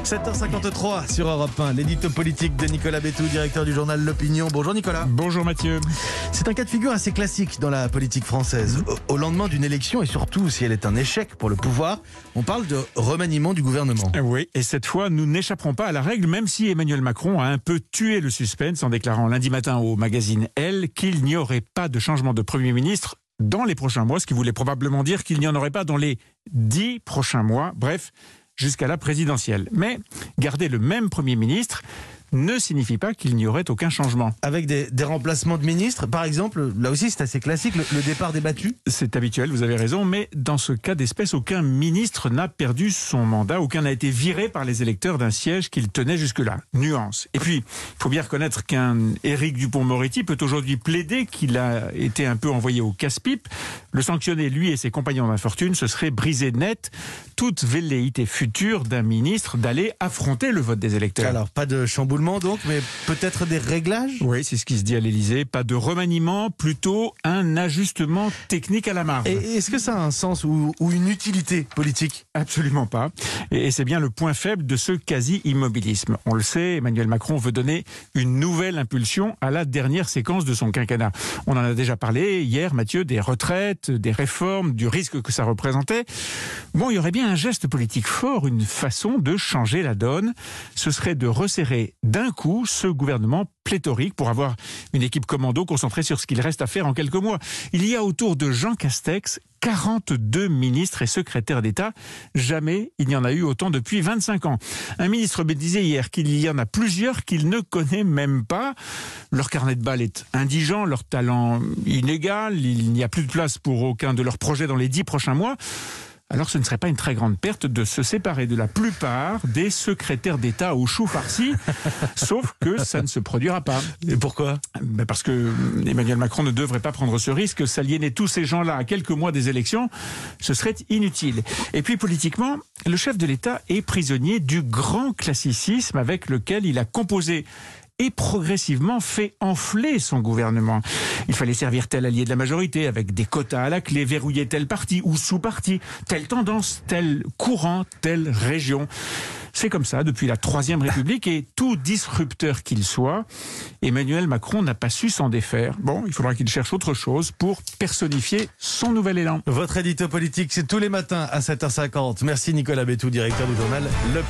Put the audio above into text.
7h53 sur Europe 1, l'édito politique de Nicolas Bétou, directeur du journal L'Opinion. Bonjour Nicolas. Bonjour Mathieu. C'est un cas de figure assez classique dans la politique française. Au lendemain d'une élection, et surtout si elle est un échec pour le pouvoir, on parle de remaniement du gouvernement. Oui, et cette fois, nous n'échapperons pas à la règle, même si Emmanuel Macron a un peu tué le suspense en déclarant lundi matin au magazine Elle qu'il n'y aurait pas de changement de Premier ministre dans les prochains mois, ce qui voulait probablement dire qu'il n'y en aurait pas dans les 10 prochains mois, bref, jusqu'à la présidentielle. Mais garder le même Premier ministre ne signifie pas qu'il n'y aurait aucun changement. Avec des remplacements de ministres, par exemple, là aussi c'est assez classique, le départ débattu. C'est habituel, vous avez raison, mais dans ce cas d'espèce, aucun ministre n'a perdu son mandat, aucun n'a été viré par les électeurs d'un siège qu'il tenait jusque-là. Nuance. Et puis, il faut bien reconnaître qu'un Éric Dupond-Moretti peut aujourd'hui plaider qu'il a été un peu envoyé au casse-pipe. Le sanctionner, lui et ses compagnons d'infortune, ce serait briser net toute velléité future d'un ministre d'aller affronter le vote des électeurs. Alors, pas de chamboulement donc, mais peut-être des réglages ? Oui, c'est ce qui se dit à l'Élysée. Pas de remaniement, plutôt un ajustement technique à la marge. Et est-ce que ça a un sens ou une utilité politique ? Absolument pas. Et c'est bien le point faible de ce quasi-immobilisme. On le sait, Emmanuel Macron veut donner une nouvelle impulsion à la dernière séquence de son quinquennat. On en a déjà parlé hier, Mathieu, des retraites, des réformes, du risque que ça représentait. Bon, il y aurait bien un geste politique fort, une façon de changer la donne. Ce serait de resserrer d'un coup ce gouvernement pléthorique pour avoir une équipe commando concentrée sur ce qu'il reste à faire en quelques mois. Il y a autour de Jean Castex 42 ministres et secrétaires d'État. Jamais il n'y en a eu autant depuis 25 ans. Un ministre me disait hier qu'il y en a plusieurs qu'il ne connaît même pas. Leur carnet de balles est indigent, leur talent inégal, il n'y a plus de place pour aucun de leurs projets dans les 10 prochains mois. Alors ce ne serait pas une très grande perte de se séparer de la plupart des secrétaires d'État au chou farci, sauf que ça ne se produira pas. Et pourquoi ? Parce que Emmanuel Macron ne devrait pas prendre ce risque. S'aliéner tous ces gens-là à quelques mois des élections, ce serait inutile. Et puis politiquement, le chef de l'État est prisonnier du grand classicisme avec lequel il a composé et progressivement fait enfler son gouvernement. Il fallait servir tel allié de la majorité avec des quotas à la clé, verrouiller tel parti ou sous-parti, telle tendance, tel courant, telle région. C'est comme ça depuis la Troisième République et tout disrupteur qu'il soit, Emmanuel Macron n'a pas su s'en défaire. Bon, il faudra qu'il cherche autre chose pour personnifier son nouvel élan. Votre édito politique, c'est tous les matins à 7h50. Merci Nicolas Bétou, directeur du journal